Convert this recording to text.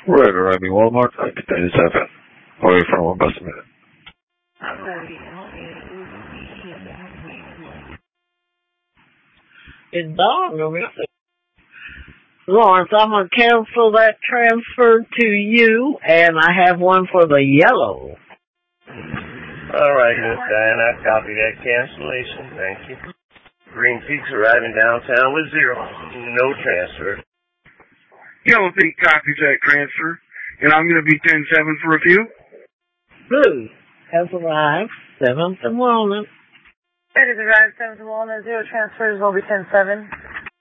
Right, arriving Walmart, 10-7. Away from about a minute. It's dog over there. Lawrence, I'm going to cancel that transfer to you, and I have one for the yellow. All right, Miss Diane, I copy that cancellation. Thank you. Green Peaks arriving downtown with 0. No transfer. Yellow Peak copies that transfer, and I'm going to be 10-7 for a few. Blue has arrived 7th and Walnut. It has arrived 7th and Walnut. 0 transfers will be 10-7.